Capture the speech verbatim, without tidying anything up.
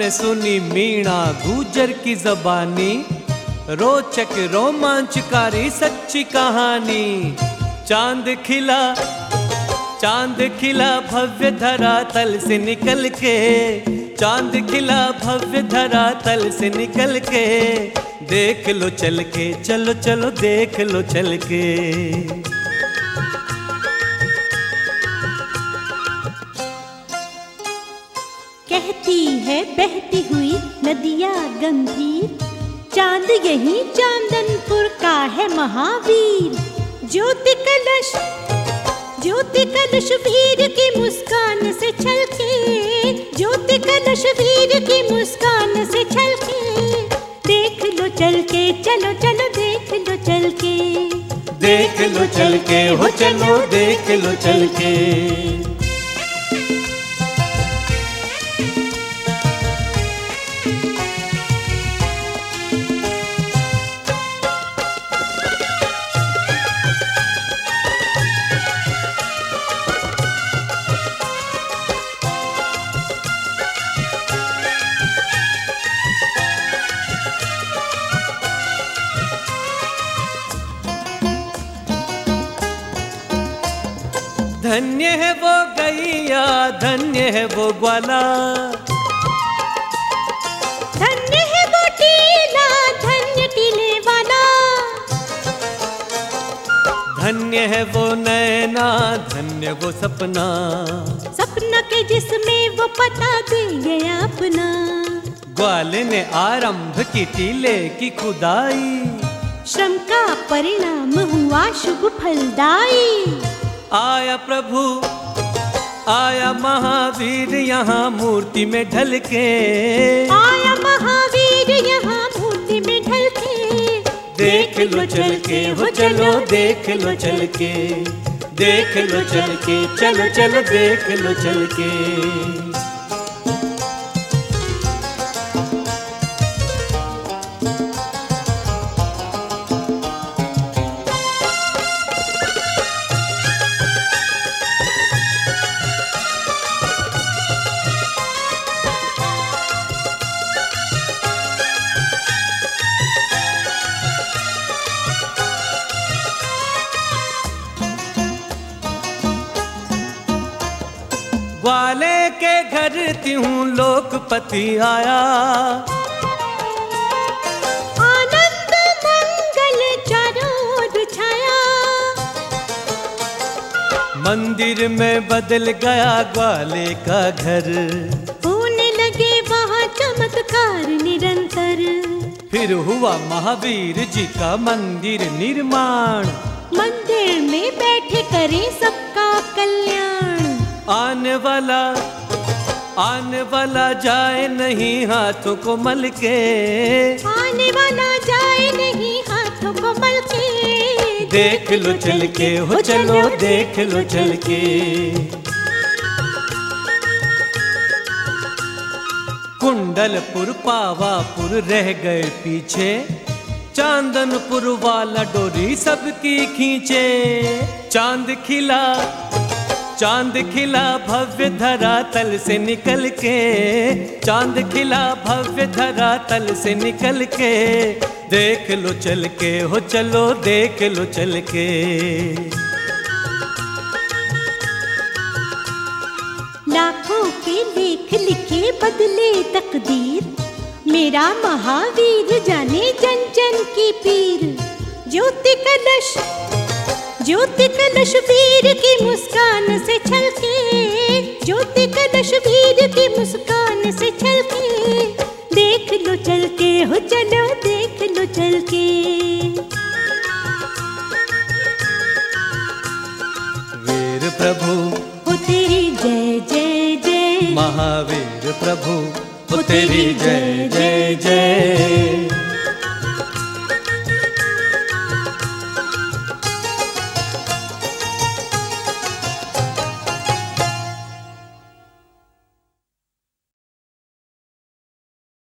में सुनी मीणा गुजर की जबानी, रोचक रोमांचकारी सच्ची कहानी। चांद खिला चांद खिला भव्य धरातल से निकल के, चांद खिला भव्य धरातल से निकल के। देख लो चल के, चलो चलो देख लो चल के। कहती है बहती हुई नदियाँ गंभीर, चांद यही चांदनपुर का है महावीर। ज्योति कलश ज्योति कलश वीर की मुस्कान से छलके, ज्योति कलश वीर की मुस्कान से छलके। देख लो चल के, चलो चलो देख लो चल के। देख लो चल के, हो चलो देख लो चल के। धन्य है वो गैया, धन्य है वो ग्वाला, धन्य है वो टीला, धन्य टीले वाला। धन्य है वो नैना, धन्य वो सपना, सपना के जिसमें वो पता दे गया अपना। ग्वाले ने आरंभ की टीले की खुदाई, श्रम का परिणाम हुआ शुभ फलदायी। आया प्रभु आया महावीर यहाँ मूर्ति में ढल के, आया महावीर यहाँ मूर्ति में ढल के। देख लो चल के, हो चलो देख लो चल के। देख लो चल के, चलो चलो देख लो चल के। ग्वाले के घर त्यों लोकपति आया, आनंद मंगल चारों ओर छाया। मंदिर में बदल गया ग्वाले का घर, होने लगे वहाँ चमत्कार निरंतर। फिर हुआ महावीर जी का मंदिर निर्माण, मंदिर में बैठे करें सबका कल्याण। आने वाला आने वाला जाए नहीं हाथों को मल के, आने वाला जाए नहीं हाथों को मल के। देख लो चल के, हो चलो देख लो चल के। कुंडलपुर पावापुर रह गए पीछे, चांदनपुर वाला डोरी सबकी खींचे। चांद खिला चांद खिला भव्य धरातल से निकल के, चांद खिला भव्य धरातल से निकल के। देख लो चल के, हो चलो देख लो चल के। लाखों के लेख लिखे बदले तकदीर, मेरा महावीर जाने जन जन की पीर। ज्योति कलश ज्योति कलश वीर की मुस्कान से छलके, ज्योति कलश वीर की मुस्कान से छलके। देख लो चल के, हो चलो देख लो चल के। वीर प्रभु हो तेरी जय जय जय, महावीर प्रभु हो तेरी जय जय।